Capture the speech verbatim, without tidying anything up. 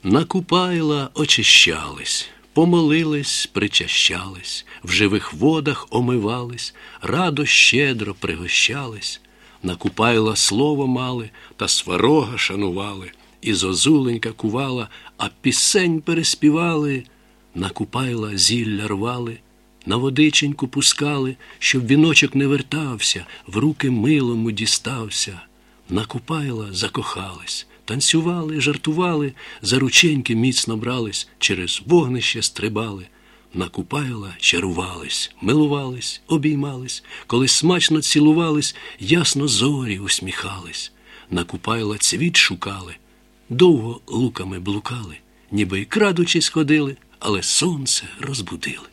На Купайла очищались, помолились, причащались, в живих водах омивались, радо щедро пригощались. На Купайла слово мали, та сварога шанували, і зозуленька кувала, а пісень переспівали. На Купайла зілля рвали, на водиченьку пускали, щоб віночок не вертався, в руки милому дістався. На Купайла закохались, танцювали, жартували, за рученьки міцно брались, через вогнище стрибали. На Купайла чарувались, милувались, обіймались, коли смачно цілувались, ясно зорі усміхались. На Купайла цвіт шукали, довго луками блукали, ніби й крадучись ходили, але сонце розбудили.